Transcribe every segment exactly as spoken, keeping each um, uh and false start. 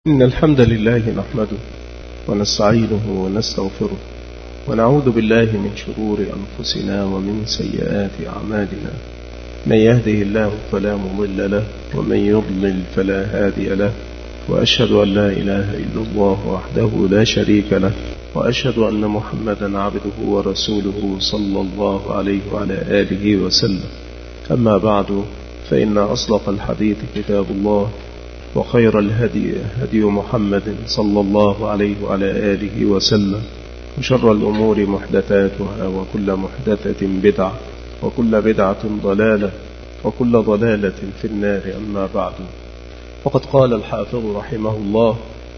إن الحمد لله نحمده ونستعينه ونستغفره ونعوذ بالله من شرور أنفسنا ومن سيئات أعمالنا. من يهده الله فلا مضل له ومن يضلل فلا هادي له، وأشهد أن لا إله إلا الله وحده لا شريك له، وأشهد أن محمدا عبده ورسوله صلى الله عليه وعلى آله وسلم. أما بعد، فإن أصدق الحديث كتاب الله، وخير الهدي هدي محمد صلى الله عليه وعلى آله وسلم، وشر الأمور محدثاتها، وكل محدثة بدعة، وكل بدعة ضلالة، وكل ضلالة في النار. أما بعد، وقد قال الحافظ رحمه الله: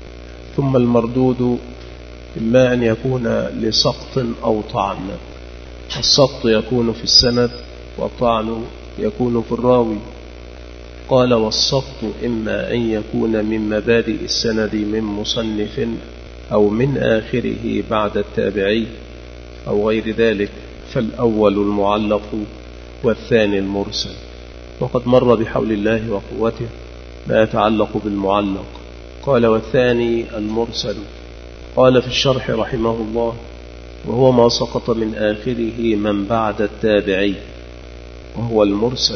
ثم المردود إما أن يكون لسقط أو طعن. السقط يكون في السند، والطعن يكون في الراوي. قال: والسقط إما أن يكون من مبادئ السند من مصنف أو من آخره بعد التابعي أو غير ذلك، فالأول المعلق والثاني المرسل. وقد مر بحول الله وقوته ما يتعلق بالمعلق. قال: والثاني المرسل. قال في الشرح رحمه الله: وهو ما سقط من آخره من بعد التابعي، وهو المرسل.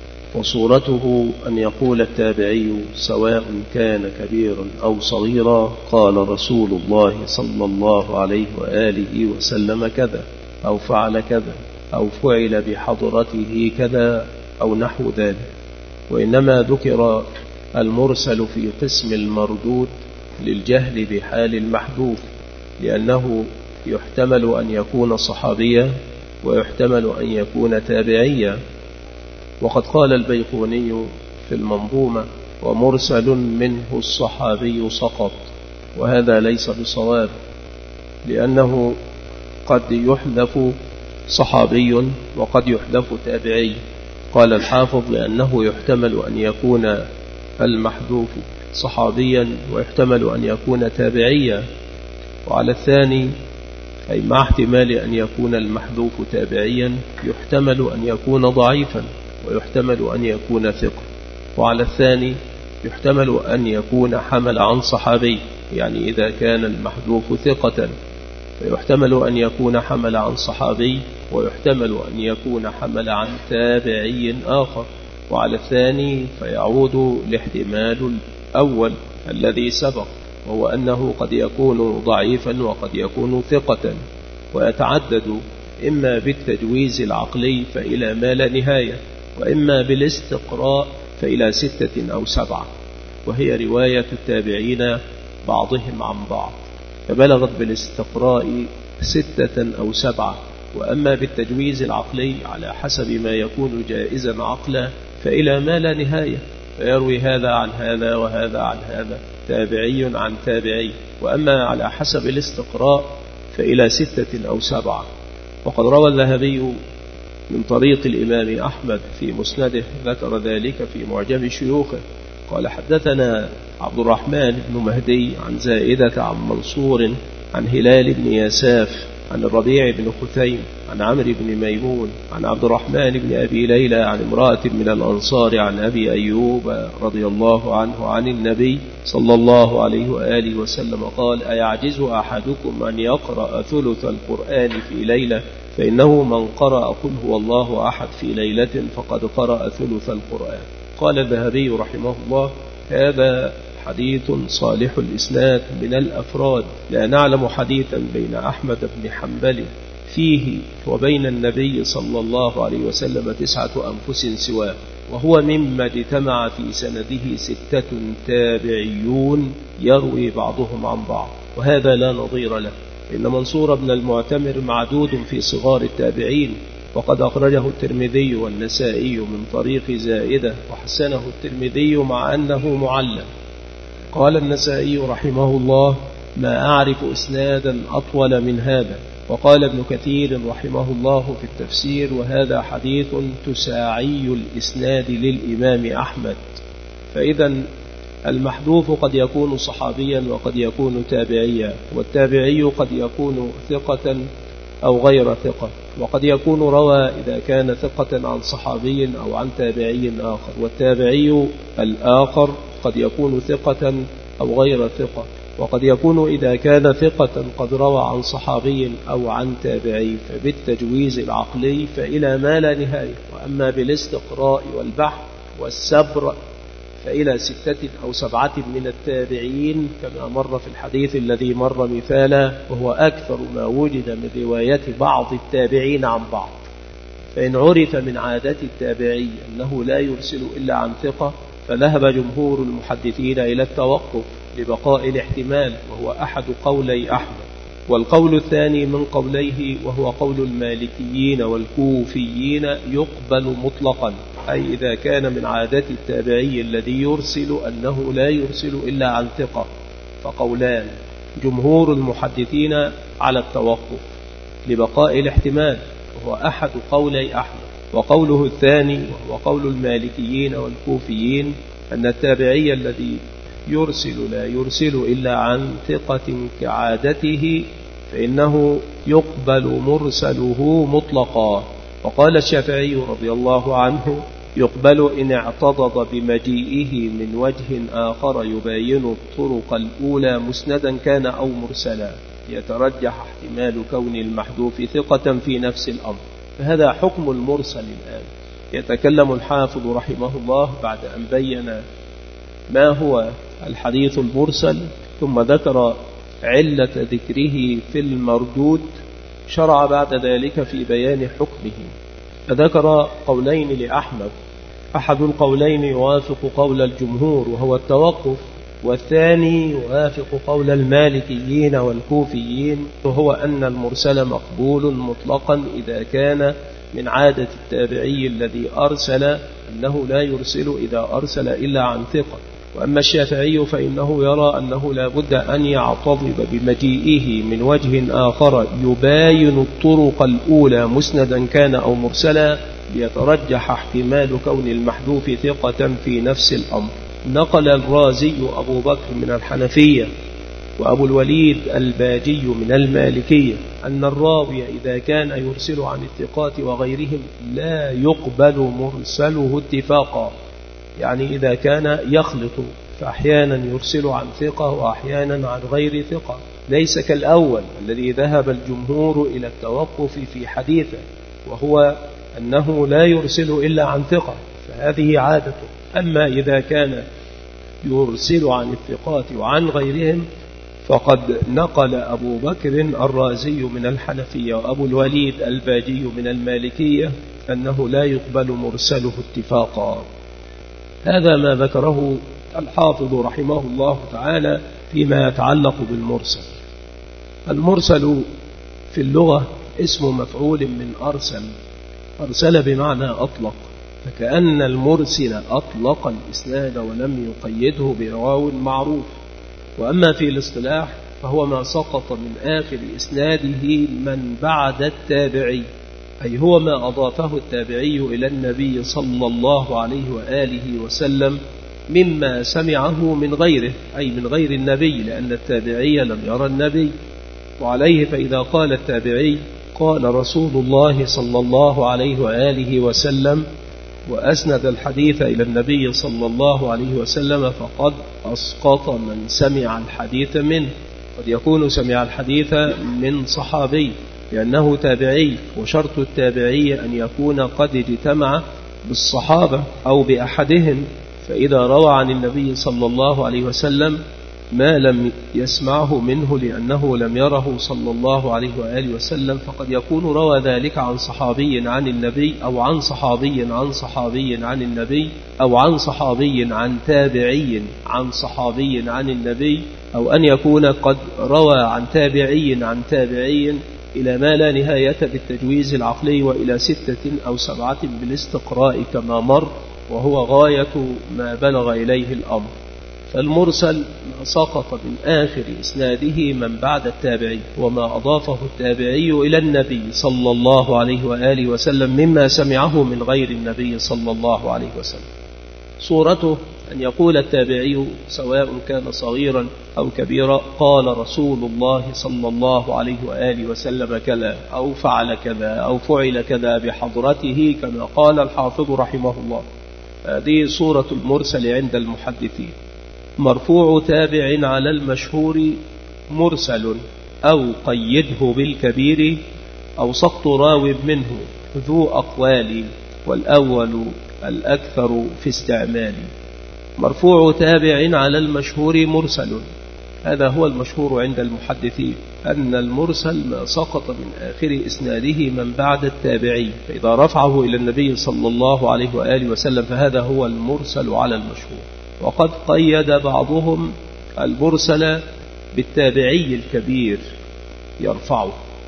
وصورته أن يقول التابعي سواء كان كبيرا أو صغيرا: قال رسول الله صلى الله عليه وآله وسلم كذا، أو فعل كذا، أو فعل بحضرته كذا، أو نحو ذلك. وإنما ذكر المرسل في قسم المردود للجهل بحال المحذوف، لأنه يحتمل أن يكون صحابيا ويحتمل أن يكون تابعيا. وقد قال البيقوني في المنظومة: ومرسل منه الصحابي سقط. وهذا ليس بصواب، لأنه قد يحذف صحابي وقد يحذف تابعي. قال الحافظ: لأنه يحتمل أن يكون المحذوف صحابيا ويحتمل أن يكون تابعيا. وعلى الثاني، أي مع احتمال أن يكون المحذوف تابعيا، يحتمل أن يكون ضعيفا ويحتمل أن يكون ثقة. وعلى الثاني، يحتمل أن يكون حمل عن صحابي، يعني إذا كان المحذوف ثقة فيحتمل أن يكون حمل عن صحابي، ويحتمل أن يكون حمل عن تابعي آخر. وعلى الثاني فيعود لاحتمال الأول الذي سبق، وهو أنه قد يكون ضعيفا وقد يكون ثقة. ويتعدد إما بالتجويز العقلي فإلى ما لا نهاية، وإما بالاستقراء فإلى ستة أو سبعة، وهي رواية التابعين بعضهم عن بعض، فبلغت بالاستقراء ستة أو سبعة. وأما بالتجويز العقلي على حسب ما يكون جائزا عقلا فإلى ما لا نهاية، فيروي هذا عن هذا وهذا عن هذا، تابعي عن تابعي. وأما على حسب الاستقراء فإلى ستة أو سبعة. وقد روى الذهبي من طريق الإمام أحمد في مسنده، ذكر ذلك في معجم شيوخه. قال: حدثنا عبد الرحمن بن مهدي عن زائدة عن منصور عن هلال بن يساف عن الربيع بن خثيم عن عمرو بن ميمون عن عبد الرحمن بن أبي ليلى عن امرأة من الأنصار عن أبي أيوب رضي الله عنه عن النبي صلى الله عليه وآله وسلم قال: أيعجز أحدكم أن يقرأ ثلث القرآن في ليلة؟ فإنه من قرأ قل هو الله أحد في ليلة فقد قرأ ثلث القرآن. قال الذهبي رحمه الله: هذا حديث صالح الإسناد من الأفراد، لا نعلم حديثا بين أحمد بن حنبل فيه وبين النبي صلى الله عليه وسلم تسعة أنفس سواه، وهو مما اجتمع في سنده ستة تابعيون يروي بعضهم عن بعض، وهذا لا نظير له. إن منصور بن المعتمر معدود في صغار التابعين، وقد أخرجه الترمذي والنسائي من طريق زائدة، وحسنه الترمذي مع أنه معلم. قال النسائي رحمه الله: ما أعرف إسنادا أطول من هذا. وقال ابن كثير رحمه الله في التفسير: وهذا حديث تساعي الإسناد للإمام أحمد. فإذا المحذوف قد يكون صحابيا وقد يكون تابعيا، والتابعي قد يكون ثقة أو غير ثقة، وقد يكون روى إذا كان ثقة عن صحابي أو عن تابعي آخر، والتابعي الآخر قد يكون ثقة أو غير ثقة. وقد يكون إذا كان ثقة قد روى عن صحابي أو عن تابعي فبالتجويز العقلي فإلى ما لا نهاية. وأما بالاستقراء والبحث والسبر فإلى ستة أو سبعة من التابعين كما مر في الحديث الذي مر مثالا، وهو أكثر ما وجد من رواية بعض التابعين عن بعض. فإن عرف من عادة التابعي أنه لا يرسل إلا عن ثقة فذهب جمهور المحدثين إلى التوقف لبقاء الاحتمال، وهو أحد قولي أحمد. والقول الثاني من قوليه وهو قول المالكيين والكوفيين يقبل مطلقا، أي إذا كان من عادة التابعي الذي يرسل أنه لا يرسل إلا عن ثقة. فقولان جمهور المحدثين على التوقف لبقاء الاحتمال، وهو أحد قولي أحمد. وقوله الثاني وهو قول المالكيين والكوفيين أن التابعي الذي يرسل لا يرسل إلا عن ثقة كعادته فإنه يقبل مرسله مطلقا. وقال الشافعي رضي الله عنه يقبل إن اعتضد بمجيئه من وجه آخر يباين الطرق الأولى مسندا كان أو مرسلا، يترجح احتمال كون المحذوف ثقة في نفس الأمر. فهذا حكم المرسل. الآن يتكلم الحافظ رحمه الله بعد أن بين ما هو الحديث المرسل ثم ذكر علة ذكره في المردود، شرع بعد ذلك في بيان حكمه. فذكر قولين لأحمد، أحد القولين يوافق قول الجمهور وهو التوقف، والثاني يوافق قول المالكيين والكوفيين وهو أن المرسل مقبول مطلقا إذا كان من عادة التابعي الذي أرسل أنه لا يرسل إذا أرسل إلا عن ثقة. وأما الشافعي فإنه يرى أنه لا بد أن يعتضد بمجيئه من وجه آخر يباين الطرق الأولى مسندا كان أو مرسلا، ليترجح احتمال كون المحذوف ثقة في نفس الأمر. نقل الرازي أبو بكر من الحنفية وأبو الوليد الباجي من المالكية أن الراوي إذا كان يرسل عن الثقات وغيرهم لا يقبل مرسله اتفاقا، يعني إذا كان يخلط فأحيانا يرسل عن ثقة وأحيانا عن غير ثقة، ليس كالأول الذي ذهب الجمهور إلى التوقف في حديثه وهو أنه لا يرسل إلا عن ثقة، فهذه عادته. أما إذا كان يرسل عن الثقات وعن غيرهم فقد نقل أبو بكر الرازي من الحنفية وأبو الوليد الباجي من المالكية أنه لا يقبل مرسله اتفاقا. هذا ما ذكره الحافظ رحمه الله تعالى فيما يتعلق بالمرسل. المرسل في اللغة اسم مفعول من أرسل، أرسل بمعنى أطلق، فكأن المرسل أطلق الإسناد ولم يقيده برواو معروف. وأما في الاصطلاح فهو ما سقط من آخر إسناده من بعد التابعي، أي هو ما أضافه التابعي إلى النبي صلى الله عليه وآله وسلم مما سمعه من غيره، أي من غير النبي، لأن التابعي لم يرى النبي. وعليه فإذا قال التابعي قال رسول الله صلى الله عليه وآله وسلم وأسند الحديث إلى النبي صلى الله عليه وسلم فقد أسقط من سمع الحديث منه. قد يكون سمع الحديث من صحابي لأنه تابعي، وشرط التابعي أن يكون قد اجتمع بالصحابة أو بأحدهم، فإذا روى عن النبي صلى الله عليه وسلم ما لم يسمعه منه لأنه لم يره صلى الله عليه وآله وسلم فقد يكون روى ذلك عن صحابي عن النبي أو عن صحابي عن صحابي عن النبي أو عن صحابي عن تابعي عن صحابي عن النبي، أو أن يكون قد روى عن تابعي عن تابعي إلى ما لا نهاية بالتجويز العقلي وإلى ستة أو سبعة بالاستقراء كما مر، وهو غاية ما بلغ إليه الأمر. فالمرسل ما سقط من آخر إسناده من بعد التابعي، وما أضافه التابعي إلى النبي صلى الله عليه وآله وسلم مما سمعه من غير النبي صلى الله عليه وسلم. صورته أن يقول التابعي سواء كان صغيرا أو كبيرا قال رسول الله صلى الله عليه وآله وسلم كذا أو فعل كذا أو فعل كذا بحضرته كما قال الحافظ رحمه الله. هذه صورة المرسل عند المحدثين. مرفوع تابع على المشهور مرسل أو قيده بالكبير أو سقط راو منه ذو أقوال والأول الأكثر في استعمال. مرفوع تابع على المشهور مرسل، هذا هو المشهور عند المحدثين، أن المرسل ما سقط من آخر إسناده من بعد التابعي، فإذا رفعه إلى النبي صلى الله عليه وآله وسلم فهذا هو المرسل على المشهور. وقد قيد بعضهم المرسل بالتابعي الكبير يرفعه،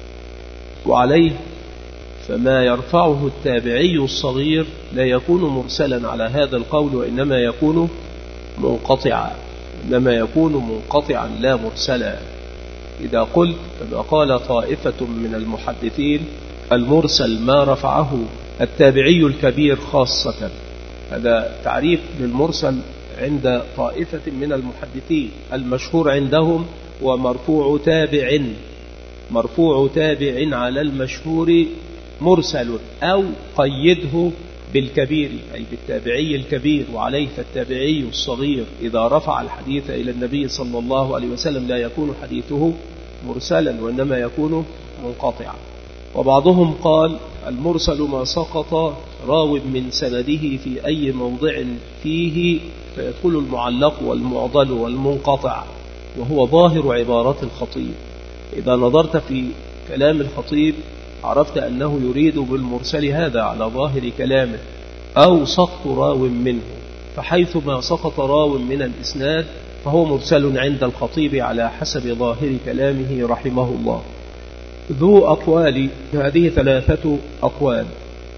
وعليه فما يرفعه التابعي الصغير لا يكون مرسلا على هذا القول، وإنما يكون منقطعا، إنما يكون منقطعا لا مرسلا. إذا قلت كما قال طائفة من المحدثين المرسل ما رفعه التابعي الكبير خاصة، هذا تعريف للمرسل عند طائفة من المحدثين. المشهور عندهم ومرفوع تابع، مرفوع تابع على المشهور مرسل أو قيده بالكبير أي بالتابعي الكبير، وعليه فالتابعي الصغير إذا رفع الحديث إلى النبي صلى الله عليه وسلم لا يكون حديثه مرسلا وإنما يكون منقطعا. وبعضهم قال المرسل ما سقط راو من سنده في أي موضع فيه فيدخل المعلق والمعضل والمنقطع، وهو ظاهر عبارات الخطيب. إذا نظرت في كلام الخطيب عرفت أنه يريد بالمرسل هذا على ظاهر كلامه أو سقط راو منه، فحيث ما سقط راو من الإسناد فهو مرسل عند الخطيب على حسب ظاهر كلامه رحمه الله. ذو أقوال، هذه ثلاثة أقوال،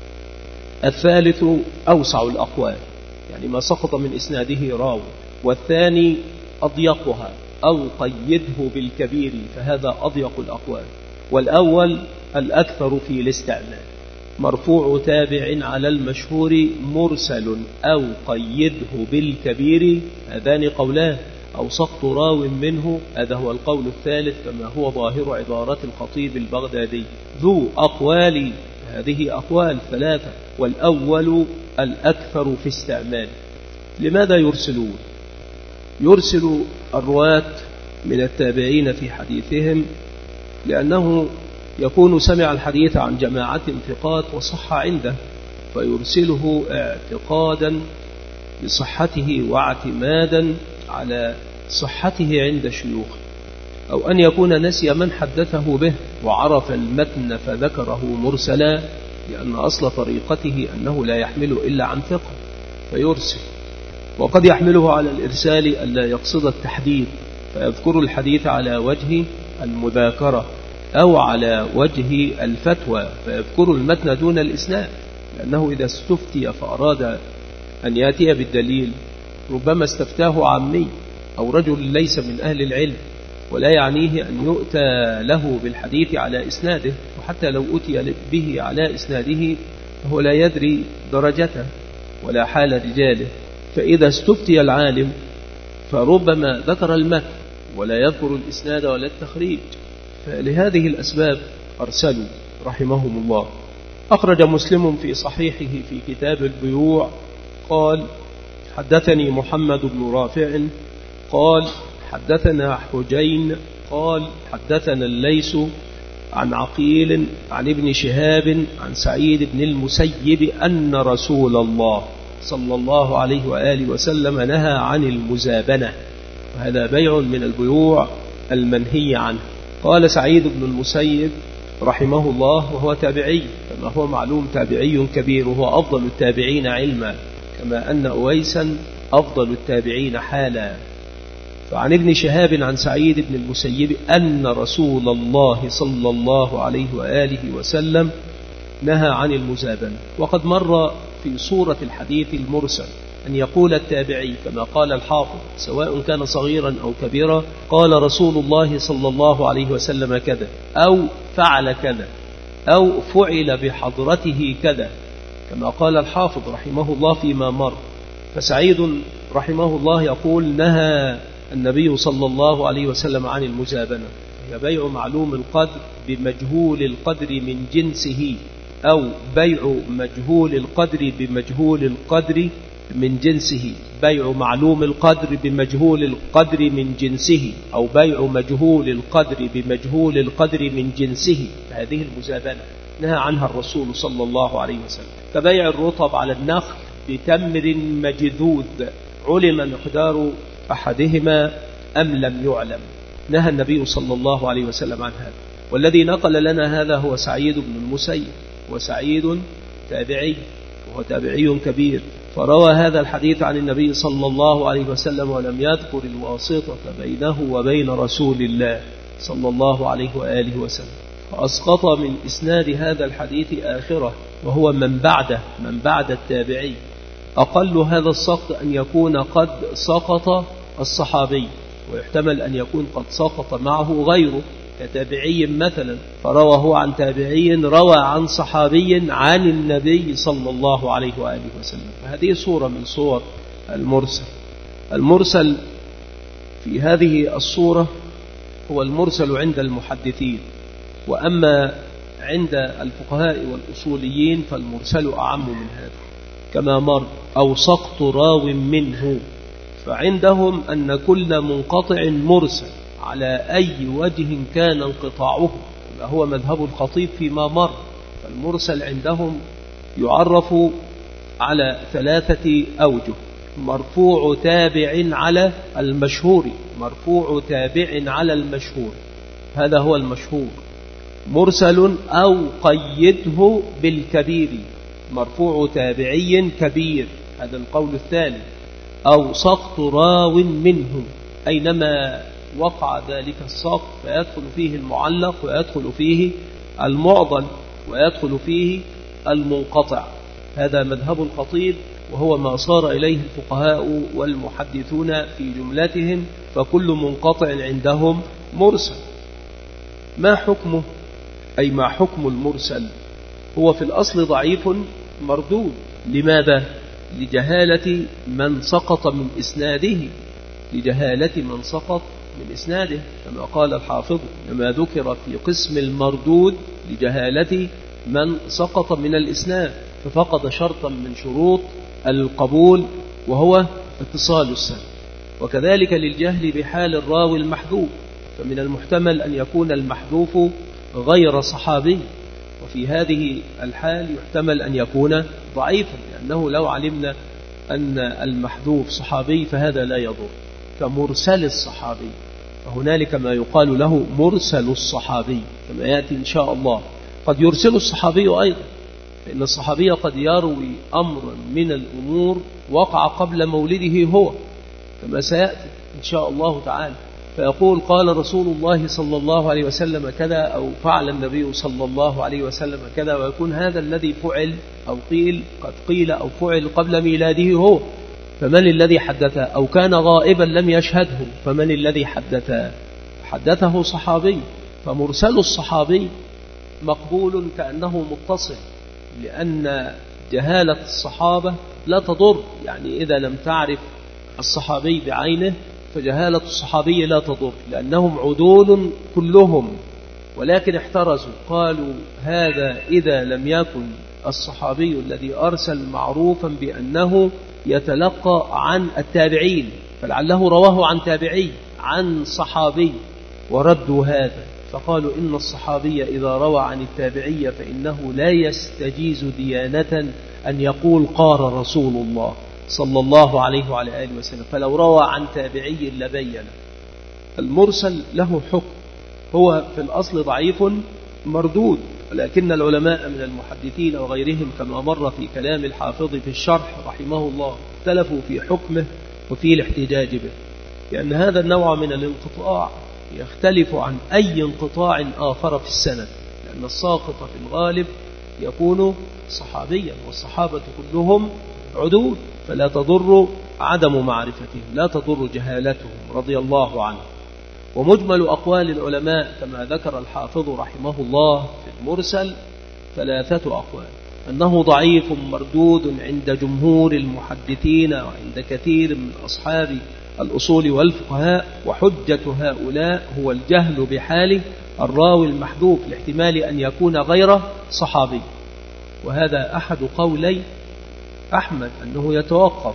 الثالث أوسع الأقوال يعني ما سقط من إسناده راو، والثاني أضيقها أو قيده بالكبير فهذا أضيق الأقوال، والأول الأكثر في الاستعمال. مرفوع تابع على المشهور مرسل أو قيده بالكبير هذان قولان، أو سقط راو منه هذا هو القول الثالث كما هو ظاهر عبارة الخطيب البغدادي. ذو أقوال، هذه أقوال ثلاثة، والأول الأكثر في استعمال. لماذا يرسلون؟ يرسل الرواة من التابعين في حديثهم لأنه يكون سمع الحديث عن جماعة ثقات وصح عنده، فيرسله اعتقادا بصحته واعتمادا على صحته عند شيوخه، أو أن يكون نسي من حدثه به وعرف المتن فذكره مرسلا، لأن أصل طريقته أنه لا يحمل إلا عن ثقة فيرسل. وقد يحمله على الإرسال ألا يقصد التحديث فيذكر الحديث على وجه المذاكرة أو على وجه الفتوى فيذكر المتن دون الإسناد، لأنه إذا استفتي فأراد أن يأتي بالدليل ربما استفتاه عامي أو رجل ليس من أهل العلم ولا يعنيه أن يؤتى له بالحديث على إسناده، وحتى لو أتي به على إسناده فهو لا يدري درجته ولا حال رجاله. فإذا استفتي العالم فربما ذكر المتن ولا يذكر الإسناد ولا التخريج، فلهذه الأسباب أرسلوا رحمهم الله. أخرج مسلم في صحيحه في كتاب البيوع قال حدثني محمد بن رافع قال حدثنا حجين قال حدثنا الليث عن عقيل عن ابن شهاب عن سعيد بن المسيب أن رسول الله صلى الله عليه وآله وسلم نهى عن المزابنة، وهذا بيع من البيوع المنهي عنه. قال سعيد بن المسيب رحمه الله وهو تابعي كما هو معلوم، تابعي كبير وهو أفضل التابعين علما، كما أن أويسا أفضل التابعين حالا. فعن ابن شهاب عن سعيد بن المسيب أن رسول الله صلى الله عليه وآله وسلم نهى عن المزابنة. وقد مر في صورة الحديث المرسل أن يقول التابعي كما قال الحافظ سواء كان صغيرا أو كبيرا قال رسول الله صلى الله عليه وسلم كذا، أو فعل كذا، أو فعل بحضرته كذا، كما قال الحافظ رحمه الله فيما مر. فسعيد رحمه الله يقول نهى النبي صلى الله عليه وسلم عن المزابنة، هي بيع معلوم القدر بمجهول القدر من جنسه، أو بيع مجهول القدر بمجهول القدر من جنسه، بيع معلوم القدر بمجهول القدر من جنسه، أو بيع مجهول القدر بمجهول القدر من جنسه، هذه المزابنة نهى عنها الرسول صلى الله عليه وسلم. كبيع الرطب على النخل بتمر مجذوذ علم مقدار أحدهما أم لم يعلم، نهى النبي صلى الله عليه وسلم عن هذا. والذي نقل لنا هذا هو سعيد بن المسيب، وسعيد تابعي وهو تابعي كبير، فروى هذا الحديث عن النبي صلى الله عليه وسلم ولم يذكر الواسطة بينه وبين رسول الله صلى الله عليه وآله وسلم، فأسقط من إسناد هذا الحديث آخرة وهو من بعده من بعد التابعي. أقل هذا السقط أن يكون قد سقط الصحابي، ويحتمل أن يكون قد سقط معه غيره كتابعي مثلا، فرواه عن تابعي روى عن صحابي عن النبي صلى الله عليه وآله وسلم. فهذه صورة من صور المرسل. المرسل في هذه الصورة هو المرسل عند المحدثين، وأما عند الفقهاء والأصوليين فالمرسل أعم من هذا كما مر، أو سقط راو منه، فعندهم أن كل منقطع مرسل على أي وجه كان انقطاعه، وهو مذهب الخطيب فيما مر. فالمرسل عندهم يعرف على ثلاثة أوجه: مرفوع تابع على المشهور، مرفوع تابع على المشهور، هذا هو المشهور. مرسل أو قيده بالكبير، مرفوع تابعي كبير، هذا القول الثاني. أو سقط راو منه، أينما وقع ذلك السقط فيدخل فيه المعلق ويدخل فيه المعضل ويدخل فيه المنقطع، هذا مذهب الخطيب وهو ما صار إليه الفقهاء والمحدثون في جملتهم، فكل منقطع عندهم مرسل. ما حكمه؟ أي ما حكم المرسل؟ هو في الأصل ضعيف مردود. لماذا؟ لجهالة من سقط من إسناده، لجهالة من سقط من إسناده، كما قال الحافظ: لما ذكر في قسم المردود لجهالة من سقط من الإسناد، ففقد شرطا من شروط القبول وهو اتصال السند. وكذلك للجهل بحال الراوي المحذوف، فمن المحتمل أن يكون المحذوف غير صحابي، وفي هذه الحال يحتمل أن يكون ضعيفا، لأنه لو علمنا أن المحذوف صحابي فهذا لا يضر. كمرسل الصحابي، فهنالك ما يقال له مرسل الصحابي كما يأتي إن شاء الله. قد يرسل الصحابي أيضا، فإن الصحابي قد يروي أمرا من الأمور وقع قبل مولده هو، كما سيأتي إن شاء الله تعالى، فيقول: قال رسول الله صلى الله عليه وسلم كذا، أو فعل النبي صلى الله عليه وسلم كذا، ويكون هذا الذي فعل أو قيل قد قيل أو فعل قبل ميلاده هو، فمن الذي حدثه؟ أو كان غائبا لم يشهده، فمن الذي حدثه؟ حدثه صحابي. فمرسل الصحابي مقبول كأنه متصل، لأن جهالة الصحابة لا تضر، يعني إذا لم تعرف الصحابي بعينه فجهالة الصحابي لا تضر، لأنهم عدول كلهم، ولكن احترزوا قالوا: هذا إذا لم يكن الصحابي الذي أرسل معروفا بأنه يتلقى عن التابعين، فلعله رواه عن تابعي عن صحابي، وردوا هذا فقالوا: إن الصحابي إذا روى عن التابعية فإنه لا يستجيز ديانة أن يقول قال رسول الله صلى الله عليه وعلى آله وسلم، فلو روى عن تابعي لبين. المرسل له حكم، هو في الأصل ضعيف مردود، ولكن العلماء من المحدثين وغيرهم كما مر في كلام الحافظ في الشرح رحمه الله اختلفوا في حكمه وفي الاحتجاج به، لأن هذا النوع من الانقطاع يختلف عن أي انقطاع آخر في السند، لأن الساقط في الغالب يكون صحابيا، والصحابة كلهم عدول، فلا تضر عدم معرفتهم، لا تضر جهالتهم رضي الله عنه. ومجمل أقوال العلماء كما ذكر الحافظ رحمه الله في المرسل ثلاثة أقوال: أنه ضعيف مردود عند جمهور المحدثين وعند كثير من أصحاب الأصول والفقهاء، وحجة هؤلاء هو الجهل بحال الراوي المحذوف لاحتمال أن يكون غير صحابي، وهذا أحد قولي أحمد أنه يتوقف.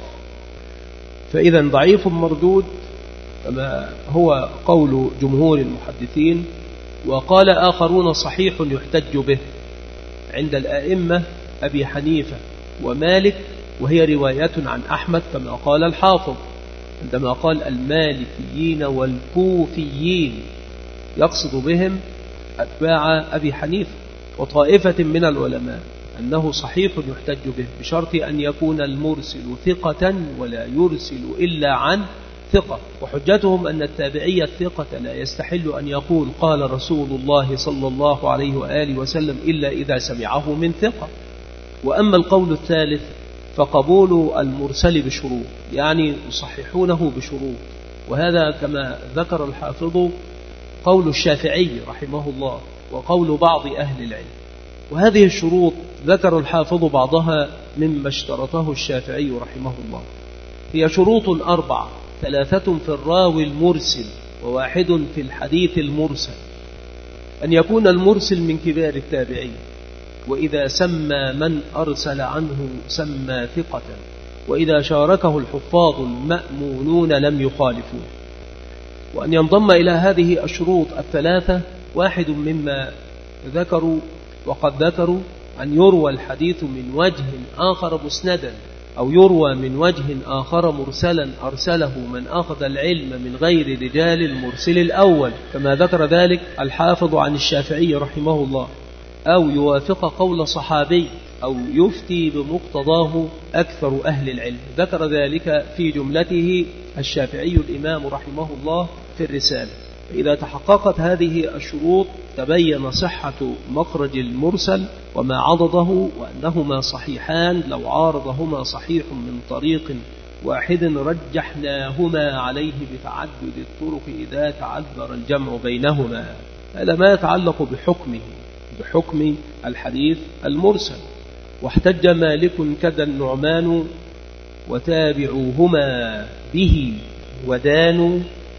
فإذا ضعيف مردود كما هو قول جمهور المحدثين. وقال آخرون صحيح يحتج به عند الأئمة أبي حنيفة ومالك، وهي رواية عن أحمد كما قال الحافظ عندما قال المالكيين والكوفيين، يقصد بهم أتباع أبي حنيفة وطائفة من العلماء، أنه صحيح يحتج به بشرط أن يكون المرسل ثقة ولا يرسل إلا عن ثقة. وحجتهم أن التابعي الثقة لا يستحل أن يقول قال رسول الله صلى الله عليه وآله وسلم إلا إذا سمعه من ثقة. وأما القول الثالث فقبول المرسل بشروط، يعني يصححونه بشروط، وهذا كما ذكر الحافظ قول الشافعي رحمه الله وقول بعض أهل العلم. وهذه الشروط ذكر الحافظ بعضها مما اشترطه الشافعي رحمه الله. هي شروط أربعة: ثلاثة في الراوي المرسل، وواحد في الحديث المرسل. أن يكون المرسل من كبار التابعين، وإذا سمى من أرسل عنه سمى ثقة، وإذا شاركه الحفاظ المأمونون لم يخالفوه. وأن ينضم إلى هذه الشروط الثلاثة واحد مما ذكروا، وقد ذكروا أن يروى الحديث من وجه آخر مسندا، أو يروى من وجه آخر مرسلا أرسله من أخذ العلم من غير رجال المرسل الأول، كما ذكر ذلك الحافظ عن الشافعي رحمه الله، أو يوافق قول صحابي، أو يفتي بمقتضاه أكثر أهل العلم. ذكر ذلك في جملته الشافعي الإمام رحمه الله في الرسالة. فإذا تحققت هذه الشروط تبين صحة مخرج المرسل وما عضده، وأنهما صحيحان لو عارضهما صحيح من طريق واحد رجحناهما عليه بتعدد الطرق إذا تعذر الجمع بينهما. هذا ما يتعلق بحكمه بحكم الحديث المرسل. واحتج مالك كذا النعمان وتابعوهما به ودانوا،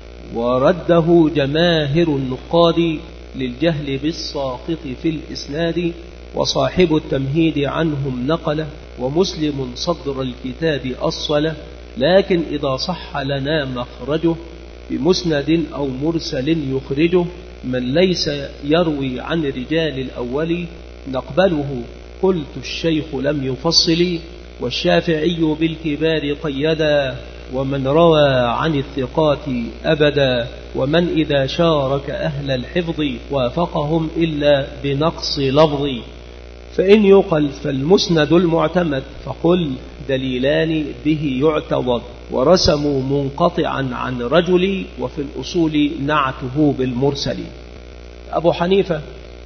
ورده جماهر النقاد للجهل بالساقط في الإسناد، وصاحب التمهيد عنهم نقله، ومسلم صدر الكتاب أصله، لكن إذا صح لنا مخرجه بمسند أو مرسل يخرجه، من ليس يروي عن رجال الأول نقبله، قلت الشيخ لم يفصل، والشافعي بالكبار قيدا، ومن روى عن الثقات أبدا، ومن إذا شارك أهل الحفظ وافقهم إلا بنقص لفظ. فإن يقل فالمسند المعتمد فقل دليلان به يعتضد، ورسموا منقطعا عن رجل، وفي الأصول نعته بالمرسل. أبو حنيفة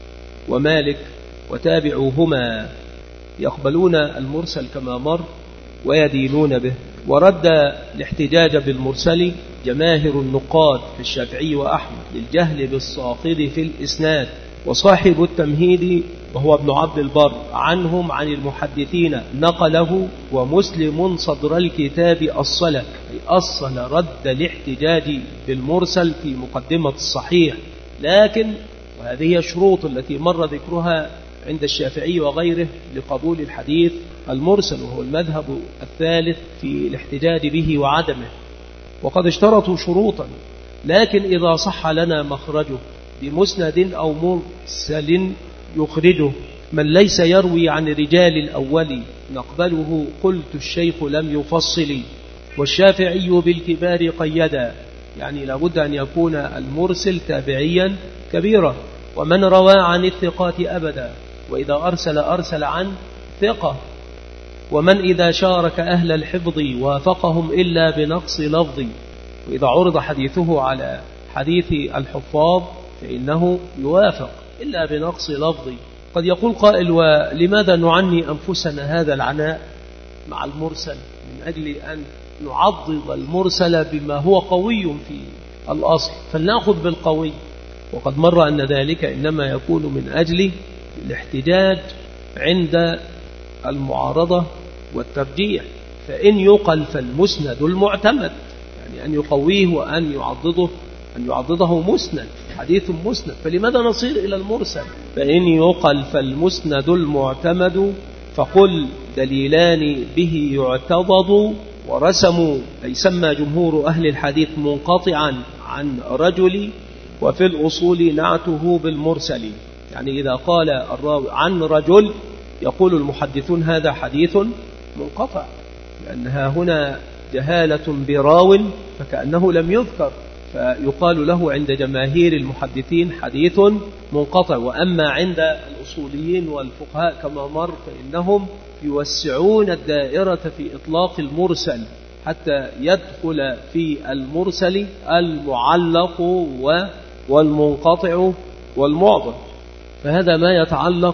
ومالك وتابعوهما يقبلون المرسل كما مر ويدينون به. ورد الاحتجاج بالمرسل جماهر النقاد في الشافعي وأحمد للجهل بالصاقد في الإسناد. وصاحب التمهيد وهو ابن عبد البر عنهم عن المحدثين نقله، ومسلم صدر الكتاب أصله، أي أصل رد الاحتجاج بالمرسل في مقدمة الصحيح. لكن وهذه الشروط التي مر ذكرها عند الشافعي وغيره لقبول الحديث المرسل، وهو المذهب الثالث في الاحتجاج به وعدمه. وقد اشترطوا شروطا، لكن إذا صح لنا مخرجه بمسند أو مرسل يخرجه، من ليس يروي عن رجال الأول نقبله، قلت الشيخ لم يفصل، والشافعي بالكبار قيدا، يعني لابد أن يكون المرسل تابعيا كبيرا، ومن روى عن الثقات أبدا، وإذا أرسل أرسل عن ثقة، ومن إذا شارك أهل الحفظ وافقهم إلا بنقص لفظ. وإذا عرض حديثه على حديث الحفاظ فإنه يوافق إلا بنقص لفظ. قد يقول قائل: ولماذا نعني أنفسنا هذا العناء مع المرسل؟ من أجل أن نعضد المرسل بما هو قوي في الأصل، فلنأخذ بالقوي. وقد مر أن ذلك إنما يكون من أجل الاحتجاج عند المعارضة والترجيح. فإن يقل فالمسند المعتمد، يعني أن يقويه وأن يعضده أن يعضده مسند، حديث مسند، فلماذا نصير إلى المرسل؟ فإن يقل فالمسند المعتمد فقل دليلان به يعتضد ورسموا، أي سمى جمهور أهل الحديث منقطعا عن رجل، وفي الأصول نعته بالمرسل. يعني إذا قال الراوي عن رجل يقول المحدثون هذا حديث منقطع، لأنها هنا جهالة براو فكأنه لم يذكر، فيقال له عند جماهير المحدثين حديث منقطع. وأما عند الأصوليين والفقهاء كما مر فإنهم يوسعون الدائرة في إطلاق المرسل حتى يدخل في المرسل المعلق والمنقطع والمعضل. فهذا ما يتعلق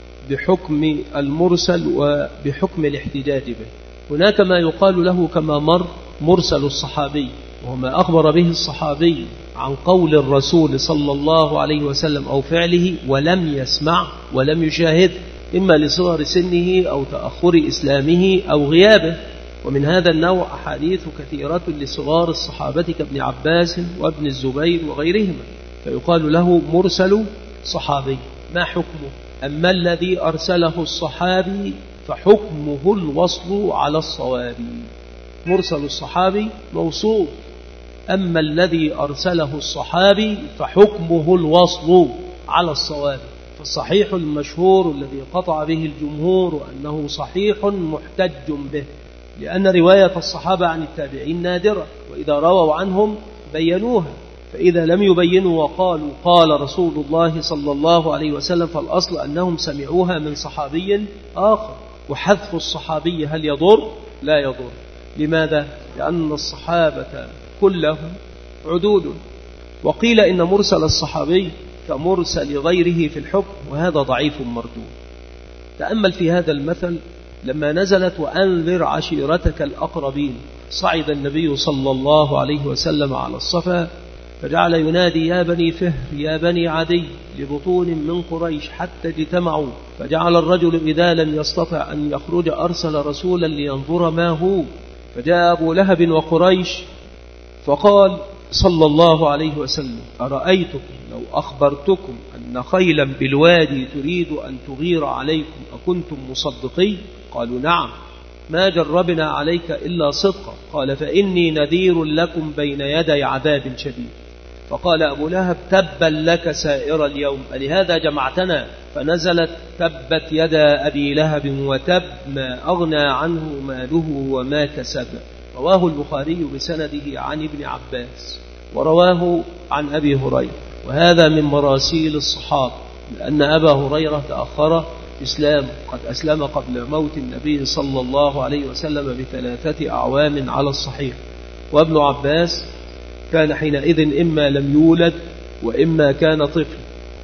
بحكم المرسل وبحكم الاحتجاج به. هناك ما يقال له كما مر مرسل الصحابي، وهو ما أخبر به الصحابي عن قول الرسول صلى الله عليه وسلم أو فعله ولم يسمع ولم يشاهد، إما لصغر سنه أو تأخر إسلامه أو غيابه. ومن هذا النوع أحاديث كثيرة لصغار الصحابة كابن عباس وابن الزبير وغيرهما، فيقال له مرسل صحابي. ما حكمه؟ أما الذي أرسله الصحابي فحكمه الوصل على الصواب. مرسل الصحابي موصول، أما الذي أرسله الصحابي فحكمه الوصل على الصواب. فالصحيح المشهور الذي قطع به الجمهور أنه صحيح محتج به، لأن رواية الصحابة عن التابعين نادرة، وإذا رووا عنهم بينوها، فإذا لم يبينوا وقالوا قال رسول الله صلى الله عليه وسلم فالأصل أنهم سمعوها من صحابي آخر. وحذف الصحابي هل يضر؟ لا يضر. لماذا؟ لأن الصحابة كلهم عدود. وقيل إن مرسل الصحابي كمرسل غيره في الحكم، وهذا ضعيف مردود. تأمل في هذا المثل لما نزلت وأنذر عشيرتك الأقربين، صعد النبي صلى الله عليه وسلم على الصفا فجعل ينادي يا بني فهر يا بني عدي لبطون من قريش حتى اجتمعوا، فجعل الرجل إذا لم يستطع أن يخرج أرسل رسولا لينظر ما هو، فجاء أبو لهب وقريش فقال صلى الله عليه وسلم أرأيتكم لو أخبرتكم أن خيلا بالوادي تريد أن تغير عليكم أكنتم مصدقين؟ قالوا نعم، ما جربنا عليك إلا صدقا. قال فإني نذير لكم بين يدي عذاب شديد. فقال أبو لهب تبا لك سائر اليوم، لهذا جمعتنا؟ فنزلت تبت يدا أبي لهب وتب ما أغنى عنه ماله وما كسب. رواه البخاري بسنده عن ابن عباس، ورواه عن أبي هريرة. وهذا من مراسيل الصحابة، لأن أبا هريرة تأخر إسلام، قد أسلم قبل موت النبي صلى الله عليه وسلم بثلاثة أعوام على الصحيح. وابن عباس كان حينئذ إما لم يولد وإما كان طفل،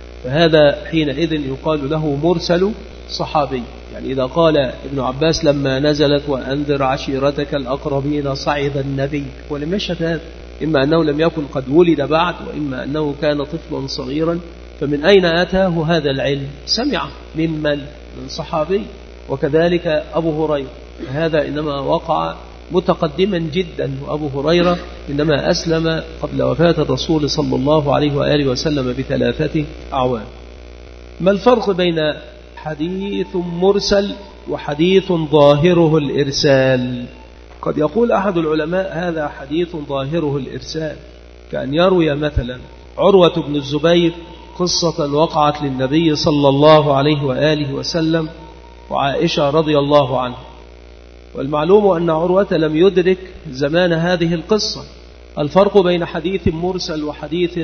فهذا حينئذ يقال له مرسل صحابي. يعني إذا قال ابن عباس لما نزلت وأنذر عشيرتك الأقربين صعد النبي، ولم يشهد هذا، إما أنه لم يكن قد ولد بعد، وإما أنه كان طفلا صغيرا. فمن أين أتاه هذا العلم؟ سمع ممن؟ من صحابي. وكذلك أبو هريرة، هذا إنما وقع متقدما جدا، وأبو هريرة إنما أسلم قبل وفاة الرسول صلى الله عليه وآله وسلم بثلاثة أعوام. ما الفرق بين حديث مرسل وحديث ظاهره الإرسال؟ قد يقول أحد العلماء هذا حديث ظاهره الإرسال، كأن يروي مثلا عروة بن الزبير قصة وقعت للنبي صلى الله عليه وآله وسلم وعائشة رضي الله عنه. والمعلوم أن عروة لم يدرك زمان هذه القصة. الفرق بين حديث مرسل وحديث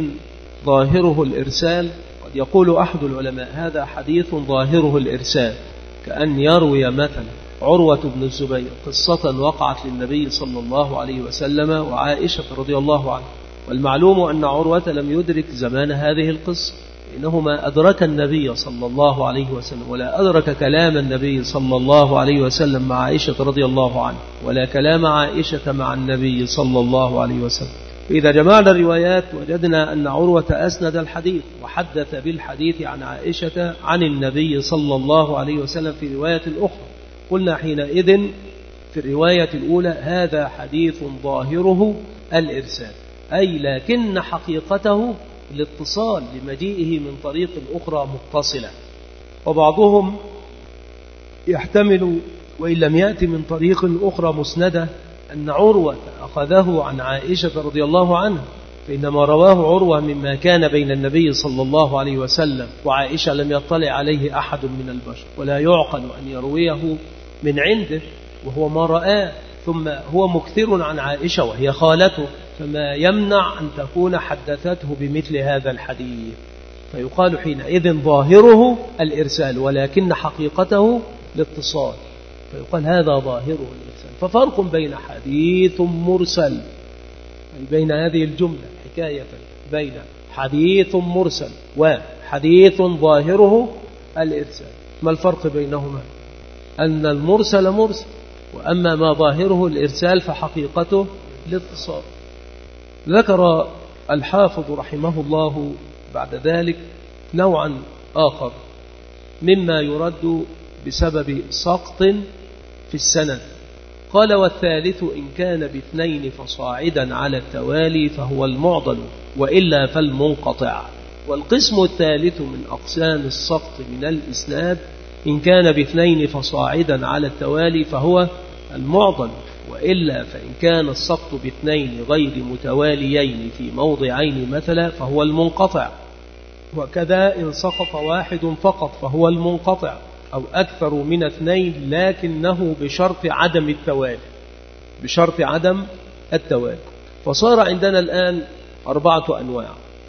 ظاهره الإرسال، قد يقول أحد العلماء هذا حديث ظاهره الإرسال، كأن يروي مثلا عروة بن الزبير قصة وقعت للنبي صلى الله عليه وسلم وعائشة رضي الله عنه. والمعلوم أن عروة لم يدرك زمان هذه القصة، إنه ما أدرك النبي صلى الله عليه وسلم، ولا أدرك كلام النبي صلى الله عليه وسلم مع عائشة رضي الله عنه، ولا كلام عائشة مع النبي صلى الله عليه وسلم. إذا جمعنا الروايات وجدنا أن عروة أسند الحديث وحدث بالحديث عن عائشة عن النبي صلى الله عليه وسلم في رواية أخرى، قلنا حينئذ في الرواية الأولى هذا حديث ظاهره الإرسال، أي لكن حقيقته الاتصال لمجيئه من طريق أخرى متصلة. وبعضهم يحتمل وإن لم يأتي من طريق أخرى مسندة أن عروة أخذه عن عائشة رضي الله عنها، فإنما رواه عروة مما كان بين النبي صلى الله عليه وسلم وعائشة لم يطلع عليه أحد من البشر، ولا يعقل أن يرويه من عنده وهو ما رآه، ثم هو مكثر عن عائشة وهي خالته، فما يمنع أن تكون حدثته بمثل هذا الحديث، فيقال حينئذ ظاهره الإرسال ولكن حقيقته الاتصال، فيقال هذا ظاهره الإرسال. ففرق بين حديث مرسل، أي بين هذه الجملة حكاية بين حديث مرسل وحديث ظاهره الإرسال. ما الفرق بينهما؟ أن المرسل مرسل، وأما ما ظاهره الإرسال فحقيقته الاتصال. ذكر الحافظ رحمه الله بعد ذلك نوعا آخر مما يرد بسبب سقط في السند، قال: والثالث إن كان باثنين فصاعدا على التوالي فهو المعضل، وإلا فالمنقطع. والقسم الثالث من أقسام السقط من الإسناد إن كان باثنين فصاعدا على التوالي فهو المعضل، وإلا فإن كان السقط باثنين غير متواليين في موضعين مثلا فهو المنقطع. وكذا إن سقط واحد فقط فهو المنقطع، أو أكثر من اثنين لكنه بشرط عدم التوالي، بشرط عدم التوالي. فصار عندنا الآن أربعة أنواع: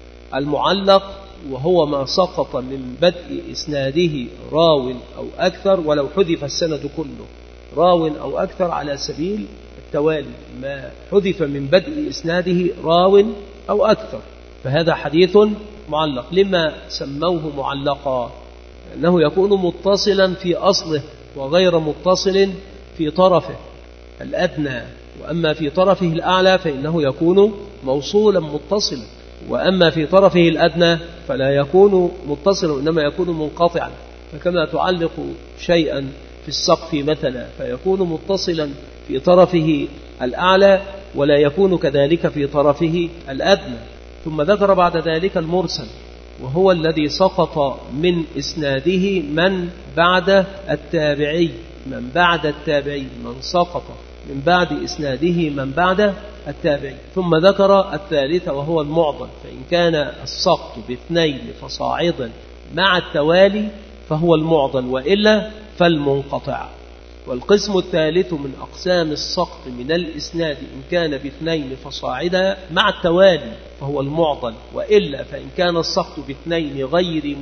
المعلق وهو ما سقط من بدء إسناده راو أو أكثر ولو حذف السند كله، راو أو أكثر على سبيل التوالي، ما حذف من بدء إسناده راو أو أكثر، فهذا حديث معلق. لما سموه معلقا؟ أنه يكون متصلا في أصله وغير متصل في طرفه الأدنى، وأما في طرفه الأعلى فإنه يكون موصولا متصلا، وأما في طرفه الأدنى فلا يكون متصلا وإنما يكون منقطعا. فكما تعلق شيئا في السقف مثلا فيكون متصلا في طرفه الأعلى ولا يكون كذلك في طرفه الأدنى. ثم ذكر بعد ذلك المرسل، وهو الذي سقط من إسناده من بعد التابعي، من بعد التابعي، من سقط من بعد إسناده من بعد التابعي. ثم ذكر الثالث وهو المعضل، فإن كان السقط باثنين فصاعدا مع التوالي فهو المعضل، وإلا فالمنقطع. والقسم الثالث من أقسام السقط من الإسناد إن كان باثنين فصاعدا مع التوالي فهو المعضل، وإلا فإن كان السقط باثنين غير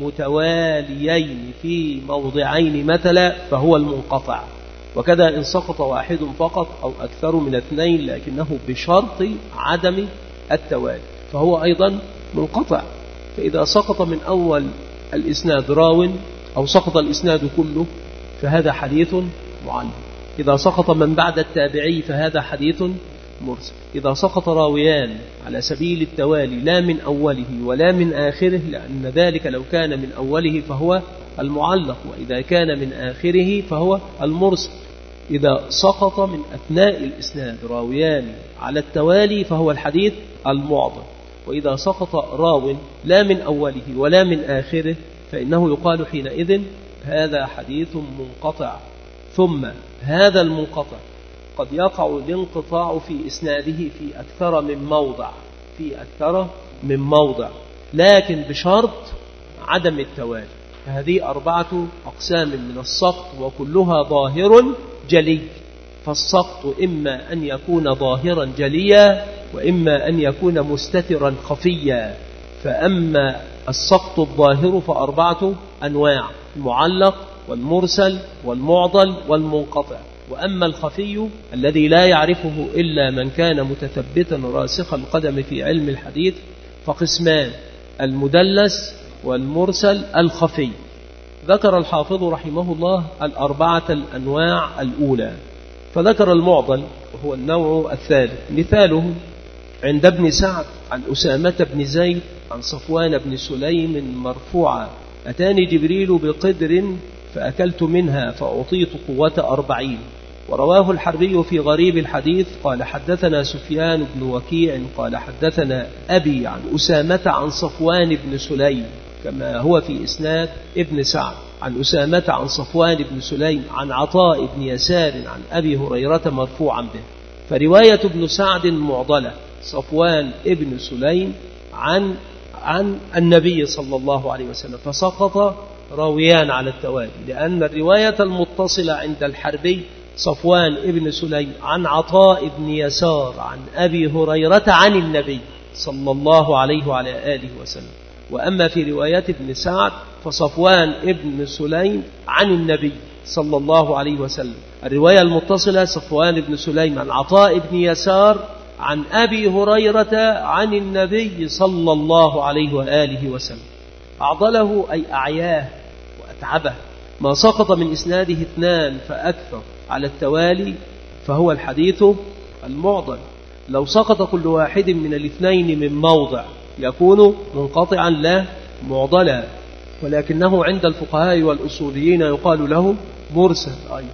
متواليين في موضعين مثلا فهو المنقطع. وكذا إن سقط واحد فقط أو أكثر من اثنين لكنه بشرط عدم التوالي فهو أيضا منقطع. فإذا سقط من أول الإسناد راو أو سقط الإسناد كله فهذا حديث معلق. إذا سقط من بعد التابعي فهذا حديث مرسل. إذا سقط راويان على سبيل التوالي لا من أوله ولا من آخره، لأن ذلك لو كان من أوله فهو المعلق، وإذا كان من آخره فهو المرسل. إذا سقط من أثناء الإسناد راويان على التوالي فهو الحديث المعضل، وإذا سقط راو لا من أوله ولا من آخره فإنه يقال حينئذ هذا حديث منقطع. ثم هذا المنقطع قد يقع الانقطاع في إسناده في أكثر من موضع، في أكثر من موضع لكن بشرط عدم التوالي. هذه أربعة أقسام من السقط وكلها ظاهر جلي. فالسقط إما أن يكون ظاهرا جليا وإما أن يكون مستترا خفيا. فأما السقط الظاهر فأربعة أنواع: المعلق والمرسل والمعضل والمنقطع. وأما الخفي الذي لا يعرفه إلا من كان متثبتا راسخ القدم في علم الحديث فقسمان: المدلس والمرسل الخفي. ذكر الحافظ رحمه الله الأربعة الأنواع الأولى، فذكر المعضل وهو النوع الثالث. مثاله عند ابن سعد عن أسامة بن زيد عن صفوان بن سليم مرفوعا: أتاني جبريل بقدر فأكلت منها فأعطيت قوة أربعين. ورواه الحربي في غريب الحديث قال حدثنا سفيان بن وكيع قال حدثنا أبي عن أسامة عن صفوان بن سليم، كما هو في إسناد ابن سعد. عن أسامة عن صفوان بن سليم عن عطاء بن يسار عن أبي هريرة مرفوعا به. فرواية ابن سعد معضلة، صفوان ابن سليم عن عن النبي صلى الله عليه وسلم، فسقط راويان على التوالي، لأن الرواية المتصلة عند الحربي صفوان ابن سليم عن عطاء بن يسار عن أبي هريرة عن النبي صلى الله عليه وعلى آله وسلم. وأما في رواية ابن سعد فصفوان ابن سليم عن النبي صلى الله عليه وسلم. الرواية المتصلة صفوان ابن سليم عن عطاء بن يسار عن أبي هريرة عن النبي صلى الله عليه وآله وسلم. أعضله أي أعياه وأتعبه، ما سقط من إسناده اثنان فأكثر على التوالي فهو الحديث المعضل. لو سقط كل واحد من الاثنين من موضع يكون منقطعا لا معضلا، ولكنه عند الفقهاء والأصوليين يقال له مرسل. أي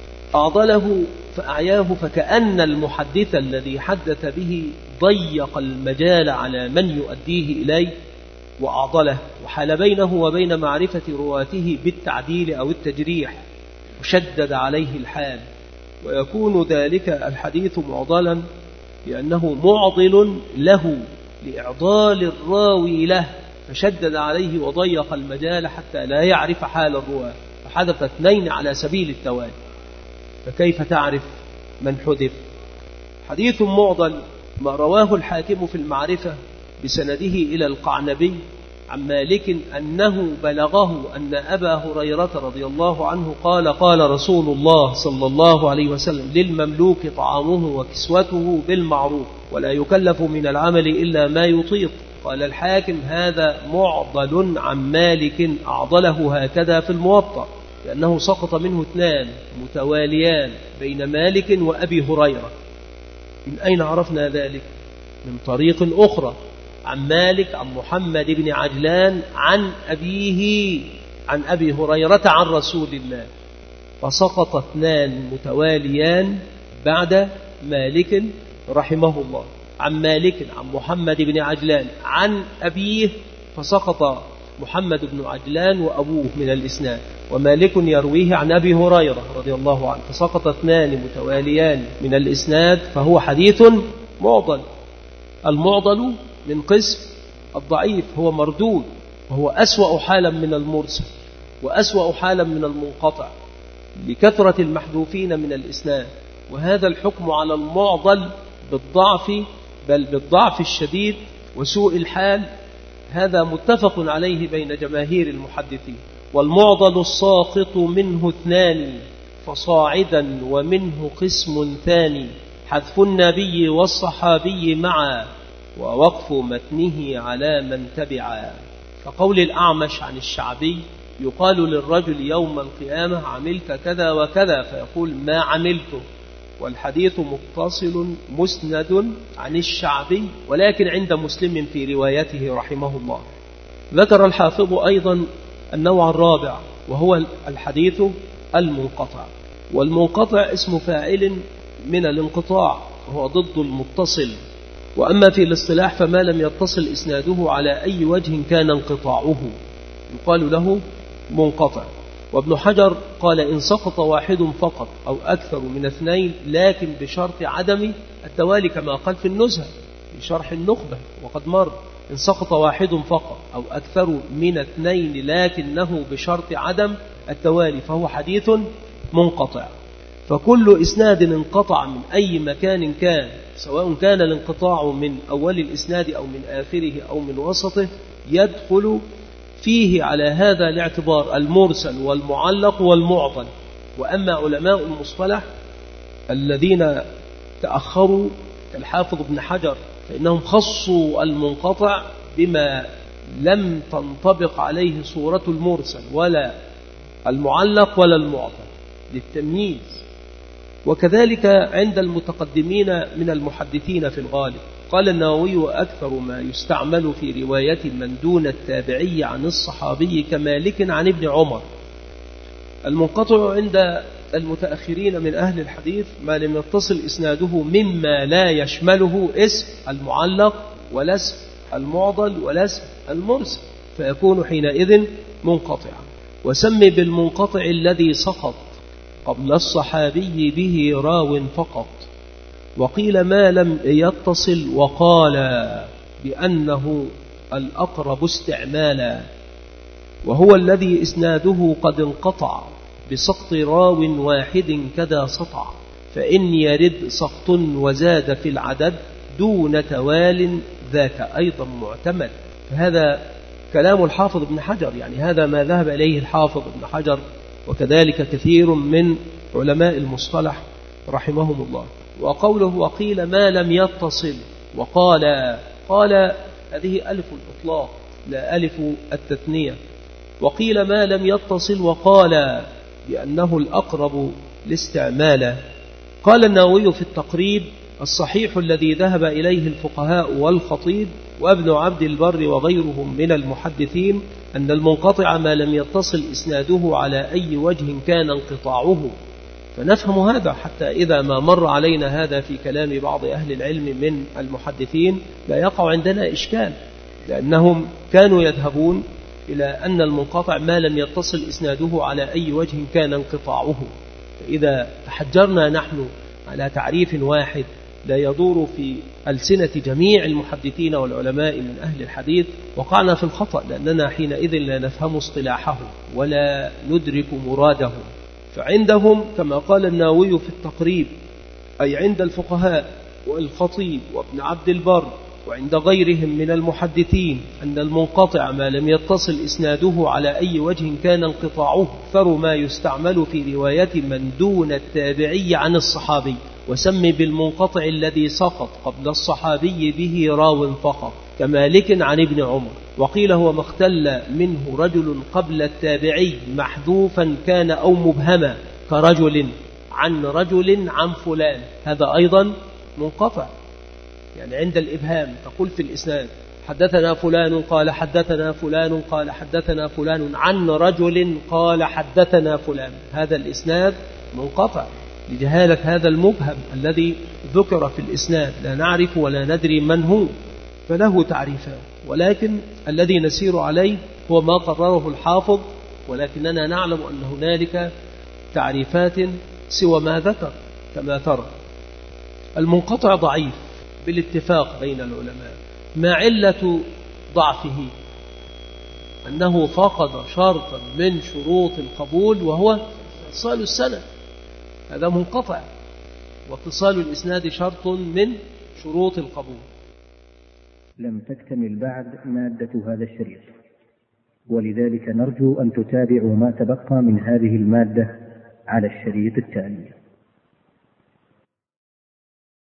أعضله فأعياه، فكأن المحدث الذي حدث به ضيق المجال على من يؤديه إليه وأعضله، وحال بينه وبين معرفة رواته بالتعديل أو التجريح، وشدد عليه الحال، ويكون ذلك الحديث معضلا لأنه معضل له لإعضال الراوي له، فشدد عليه وضيق المجال حتى لا يعرف حال الرواة، فحذف اثنين على سبيل التوالي، فكيف تعرف من حذف؟ حديث معضل ما رواه الحاكم في المعرفة بسنده إلى القعنبي عن مالك أنه بلغه أن أبا هريرة رضي الله عنه قال قال رسول الله صلى الله عليه وسلم للمملوك طعامه وكسوته بالمعروف ولا يكلف من العمل إلا ما يطيق. قال الحاكم هذا معضل عن مالك، أعضله هكذا في الموطأ، لأنه سقط منه اثنان متواليان بين مالك وأبي هريرة. من أين عرفنا ذلك؟ من طريق أخرى عن مالك عن محمد بن عجلان عن أبيه عن أبي هريرة عن رسول الله، فسقط اثنان متواليان بعد مالك رحمه الله. عن مالك عن محمد بن عجلان عن أبيه، فسقط محمد بن عجلان وأبوه من الإسناد، ومالك يرويه عن أبي هريرة رضي الله عنه، فسقط اثنان متواليان من الإسناد، فهو حديث معضل. المعضل من قسم الضعيف، هو مردود، وهو أسوأ حالا من المرسل وأسوأ حالا من المنقطع لكثرة المحذوفين من الإسناد. وهذا الحكم على المعضل بالضعف، بل بالضعف الشديد وسوء الحال، هذا متفق عليه بين جماهير المحدثين. والمعضل الساقط منه اثنان فصاعدا، ومنه قسم ثاني حذف النبي والصحابي معا، ووقف متنه على من تبعا. كقول الأعمش عن الشعبي يقال للرجل يوم القيامة عملت كذا وكذا، فيقول ما عملته، والحديث متصل مسند عن الشعبي، ولكن عند مسلم في روايته رحمه الله. ذكر الحافظ أيضا النوع الرابع وهو الحديث المنقطع. والمنقطع اسم فاعل من الانقطاع، وهو ضد المتصل. وأما في الاصطلاح فما لم يتصل إسناده على أي وجه كان انقطاعه يقال له منقطع. وابن حجر قال إن سقط واحد فقط أو أكثر من اثنين لكن بشرط عدم التوالي، كما قال في النزهة في شرح النخبة وقد مر، إن سقط واحد فقط أو أكثر من اثنين لكنه بشرط عدم التوالي فهو حديث منقطع. فكل إسناد انقطع من أي مكان كان، سواء كان الانقطاع من أول الإسناد أو من آخره أو من وسطه، يدخل فيه على هذا الاعتبار المرسل والمعلق والمعضل. وأما علماء المصطلح الذين تأخروا كالحافظ ابن حجر فإنهم خصوا المنقطع بما لم تنطبق عليه صورة المرسل ولا المعلق ولا المعضل للتمييز. وكذلك عند المتقدمين من المحدثين في الغالب. قال النووي وأكثر ما يستعمل في رواية من دون التابعي عن الصحابي كمالك عن ابن عمر. المنقطع عند المتأخرين من أهل الحديث ما لم يتصل إسناده مما لا يشمله اسم المعلق ولا اسم المعضل ولا اسم المرسل، فيكون حينئذ منقطعا. وسم بالمنقطع الذي سقط قبل الصحابي به راو فقط. وقيل ما لم يتصل وقال بأنه الأقرب استعمالا، وهو الذي إسناده قد انقطع بسقط راو واحد كذا سطع، فإن يرد سقط وزاد في العدد دون توال ذاك أيضا معتمد. فهذا كلام الحافظ ابن حجر، يعني هذا ما ذهب إليه الحافظ ابن حجر وكذلك كثير من علماء المصطلح رحمهم الله. وقوله وقيل ما لم يتصل وقال، قال هذه ألف الإطلاق لا ألف التثنية. وقيل ما لم يتصل وقال بأنه الأقرب لاستعماله. قال النووي في التقريب الصحيح الذي ذهب إليه الفقهاء والخطيب وابن عبد البر وغيرهم من المحدثين أن المنقطع ما لم يتصل إسناده على أي وجه كان انقطاعه. فنفهم هذا حتى إذا ما مر علينا هذا في كلام بعض أهل العلم من المحدثين لا يقع عندنا إشكال، لأنهم كانوا يذهبون إلى أن المنقطع ما لم يتصل إسناده على أي وجه كان انقطاعه. فإذا تحجرنا نحن على تعريف واحد لا يدور في ألسنة جميع المحدثين والعلماء من أهل الحديث وقعنا في الخطأ، لأننا حينئذ لا نفهم اصطلاحه ولا ندرك مراده. فعندهم كما قال النووي في التقريب، أي عند الفقهاء والخطيب وابن عبد البر وعند غيرهم من المحدثين أن المنقطع ما لم يتصل إسناده على أي وجه كان انقطاعه أكثر ما يستعمل في رواية من دون التابعي عن الصحابي. وسم بالمنقطع الذي سقط قبل الصحابي به راو فقط كمالك عن ابن عمر. وقيل هو ما اختل منه رجل قبل التابعي محذوفا كان أو مبهما كرجل عن رجل عن فلان، هذا أيضا منقطع. يعني عند الإبهام تقول في الإسناد حدثنا فلان قال حدثنا فلان قال حدثنا فلان عن رجل قال حدثنا فلان، هذا الإسناد منقطع لجهالة هذا المبهم الذي ذكر في الإسناد، لا نعرف ولا ندري من هو، فله تعريفان، ولكن الذي نسير عليه هو ما قرره الحافظ، ولكننا نعلم أن هنالك تعريفات سوى ما ذكر كما ترى. المنقطع ضعيف بالاتفاق بين العلماء. ما علة ضعفه؟ أنه فقد شرطا من شروط القبول وهو اتصال السند، هذا منقطع، واتصال الإسناد شرط من شروط القبول. لم تكتمل بعد مادة هذا الشريط، ولذلك نرجو أن تتابعوا ما تبقى من هذه المادة على الشريط التالي.